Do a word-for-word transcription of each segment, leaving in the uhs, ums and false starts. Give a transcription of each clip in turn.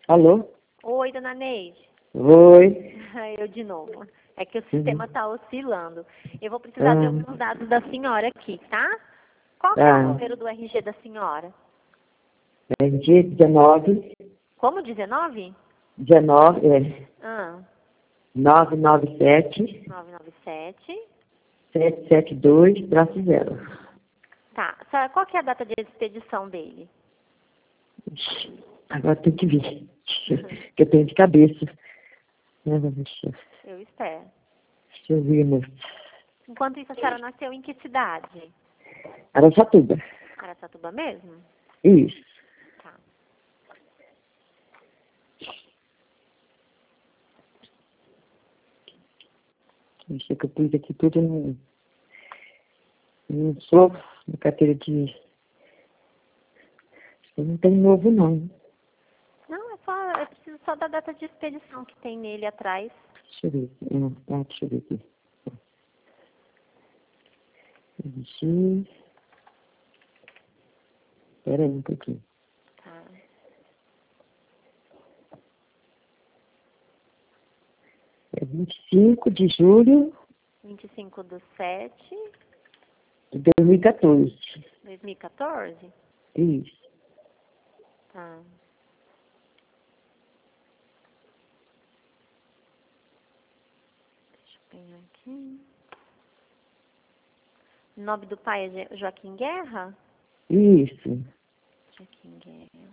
Alô? Oi, dona Neide. Oi. Eu de novo. É que o Uhum. sistema está oscilando. Eu vou precisar de Ah, alguns dados da senhora aqui, tá? Qual que é o tá. número do R G da senhora? É dia dezenove, Como, dezenove? dezenove, é, Ah, nove nove sete, nove nove sete. sete sete dois, traço zero. Tá. Senhora, qual que é a data de expedição dele? Ixi, agora tem que ver, que eu tenho de cabeça. Ah, Deixa, Eu espero. deixa eu ver, moço. Enquanto isso, a senhora nasceu em que cidade? Araçatuba. Araçatuba mesmo? Isso. Tá. Deixa que eu pus aqui tudo no, no sou, na carteira de... Eu não tenho novo, não. Não, é só, eu preciso só da data de expedição que tem nele atrás. Deixa eu ver. Ah, deixa eu ver aqui. Deixa eu... Espera aí um pouquinho. Tá. É vinte e cinco de julho vinte e cinco do sete de dois mil e quatorze. de dois mil e quatorze? Isso. Tá. Deixa eu pegar aqui. O nome do pai é Jo- Joaquim Guerra? Isso. Joaquim Guerra.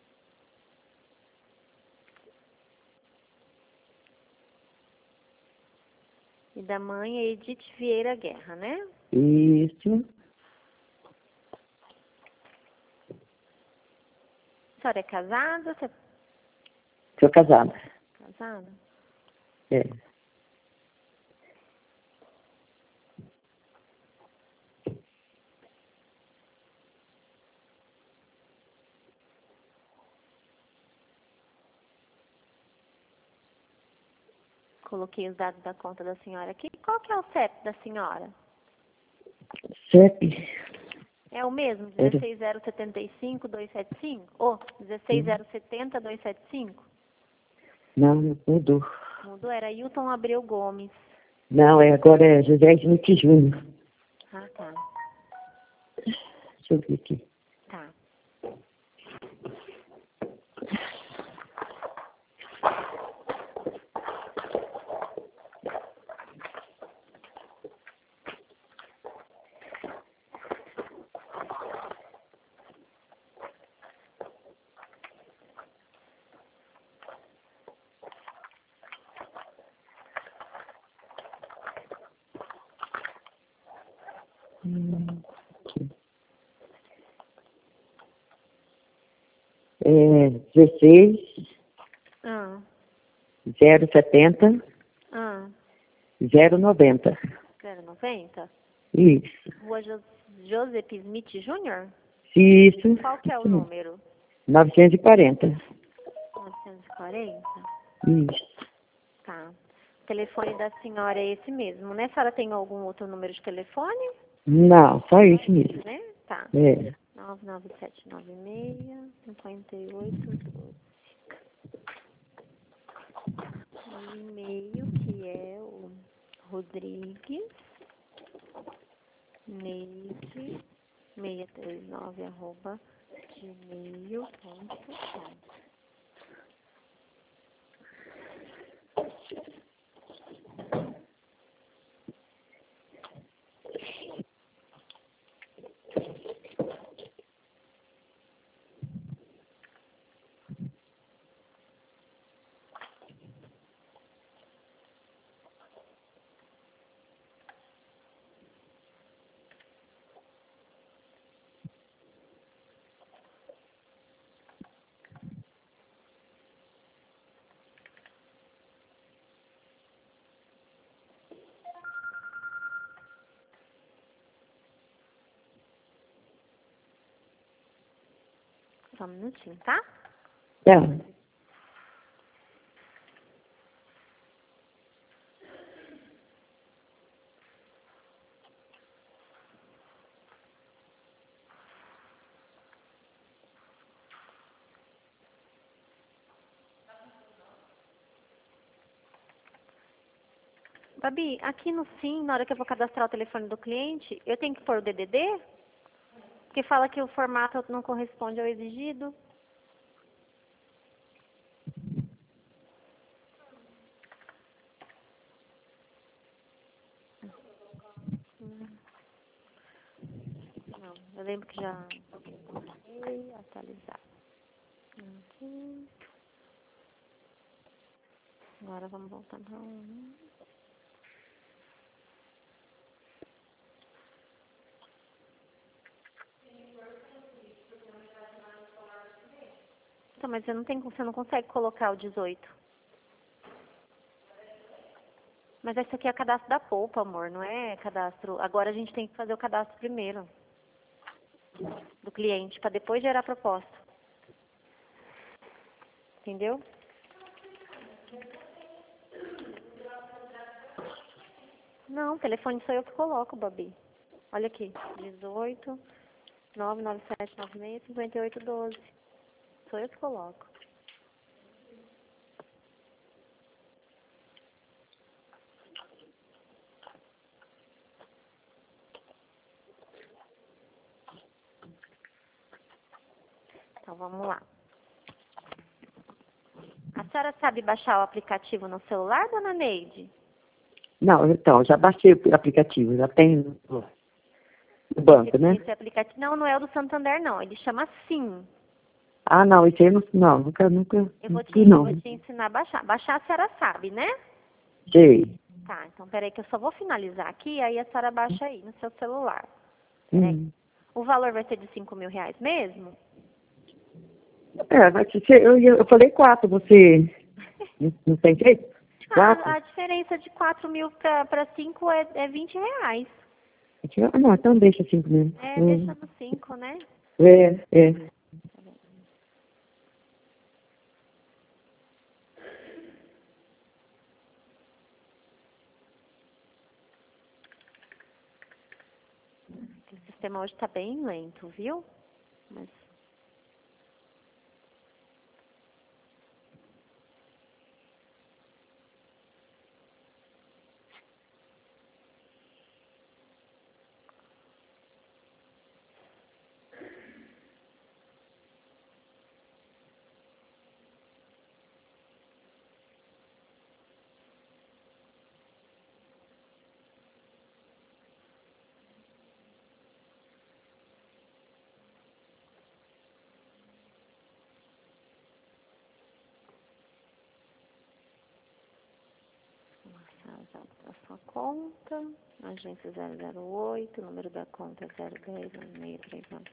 E da mãe é Edith Vieira Guerra, né? Isso. A senhora é casada? Você é Sou casada. casada? É. Coloquei os dados da conta da senhora aqui. Qual que é o C E P da senhora? C E P. É o mesmo, Era. dezesseis zero setenta e cinco dois sete cinco? Ou dezesseis zero setenta dois sete cinco? Não, mudou. Mudou, era Hilton Abreu Gomes. Não, é, agora é José Smith Júnior. Ah, tá. Deixa eu ver aqui. Tá. Hum, aqui. É dezesseis Ah, zero setenta ah, zero noventa. zero noventa? Isso. Rua Jo- Joseph Smith Júnior? Isso. Qual que é o Isso mesmo. número? novecentos e quarenta. novecentos e quarenta? Isso. Tá. O telefone da senhora é esse mesmo, né? A senhora tem algum outro número de telefone? Não, só isso mesmo. Né? Tá. É. nove nove sete nove seis, cinco oito um dois. O e-mail que é o Rodrigues Neide seiscentos e trinta e nove arroba gmail ponto com. Só um minutinho, tá? Tá. Fabi, aqui no Sim, na hora que eu vou cadastrar o telefone do cliente, eu tenho que pôr o D D D? Porque fala que o formato não corresponde ao exigido. Não, eu lembro que já coloquei, atualizar. Aqui. Agora vamos voltar para um. Então, mas você não, tem, você não consegue colocar o dezoito. Mas esse aqui é cadastro da polpa, amor, não é cadastro. Agora a gente tem que fazer o cadastro primeiro do cliente, para depois gerar a proposta. Entendeu? Não, o telefone sou eu que coloco, Babi. Olha aqui, dezoito, nove nove sete nove seis, cinco oito um dois. Sou eu que coloco. Então, vamos lá. A senhora sabe baixar o aplicativo no celular, dona Neide? Não, então, já baixei o aplicativo, já tem no, no banco, Esse, né? esse aplicativo, não, não é o do Santander, não. Ele chama Sim. Ah, não, isso aí não, não nunca, nunca, Eu vou, te, nunca eu não. vou te ensinar a baixar. Baixar a senhora sabe, né? Sei. Tá, então peraí que eu só vou finalizar aqui, aí a senhora baixa aí no seu celular. Peraí. Hum. O valor vai ser de cinco mil reais mesmo? É, mas se você- eu, eu falei quatro, você não, não tem jeito? Quatro? A, a diferença de quatro mil para cinco é, é vinte reais. Ah, não, então deixa cinco mesmo. É, Hum. deixa no cinco, né? É, é. O sistema hoje tá bem lento, viu? Mas a sua conta, agência zero zero oito, número da conta é zero dez, seis três nove.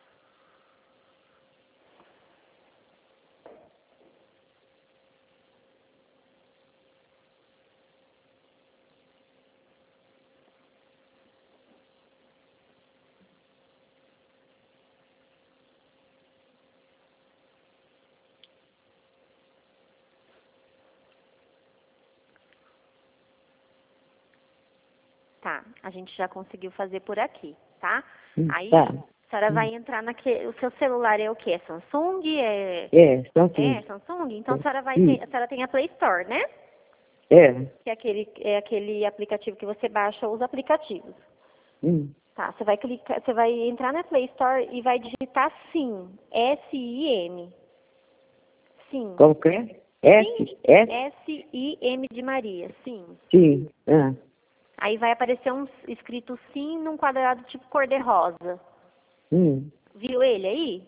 Tá, a gente já conseguiu fazer por aqui, tá? Hum, Aí, tá. a senhora vai entrar naquele... O seu celular é o quê? É Samsung? É, É, então assim. é Samsung? Então, a senhora, vai Isso. ter, a senhora tem a Play Store, né? É. Que é aquele, é aquele aplicativo que você baixa os aplicativos. Hum. Tá, você vai clicar, você vai entrar na Play Store e vai digitar SIM, S I M. SIM. Como que é? S? Sim. S? S I M de Maria, sim. Sim. Ah. Aí vai aparecer um escrito sim num quadrado tipo cor-de-rosa. Hum. Viu ele aí?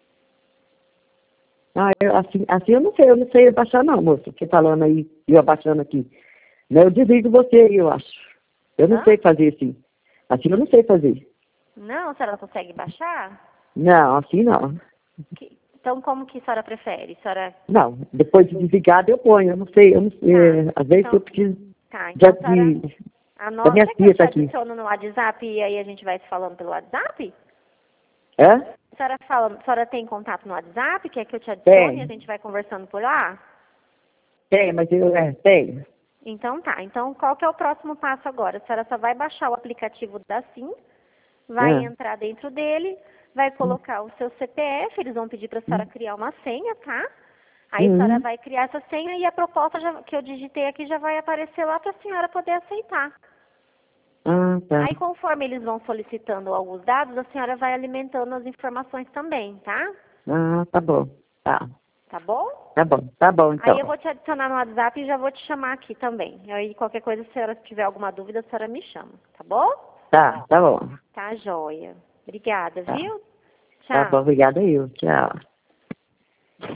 Ah, eu, assim, assim eu não sei, eu não sei baixar não, moço. Você falando aí, e eu abaixando aqui. Não, eu desligo você aí, eu acho. Eu não Hã? sei fazer assim. Assim eu não sei fazer. Não, a senhora consegue baixar? Não, assim não. Que- Então, como que a senhora prefere? A senhora... Não, depois de desligado eu ponho, eu não sei, eu não sei. É, às vezes Então, eu preciso tá, já então a senhora de. Da anota. minha Quer que eu tia te tá aqui. adiciono no WhatsApp e aí a gente vai se falando pelo WhatsApp? Hã? A senhora, fala, a senhora tem contato no WhatsApp? Quer que eu te adicione e a Tem, gente vai conversando por lá? tem, mas eu é, tenho. Então tá. Então qual que é o próximo passo agora? A senhora só vai baixar o aplicativo da SIM, vai Ah. entrar dentro dele, vai colocar o seu C P F, eles vão pedir para a senhora criar uma senha, tá? Aí Uhum. a senhora vai criar essa senha e a proposta já- que eu digitei aqui já vai aparecer lá para a senhora poder aceitar. Ah, tá. Aí, conforme eles vão solicitando alguns dados, a senhora vai alimentando as informações também, tá? Ah, tá bom. Tá. Tá bom? Tá bom, tá bom, então. Aí eu vou te adicionar no WhatsApp e já vou te chamar aqui também. Aí, qualquer coisa, se a senhora tiver alguma dúvida, a senhora me chama, tá bom? Tá, tá bom. Tá, joia. Obrigada, Tá. viu? Tá bom, Tchau. obrigada eu. Tchau.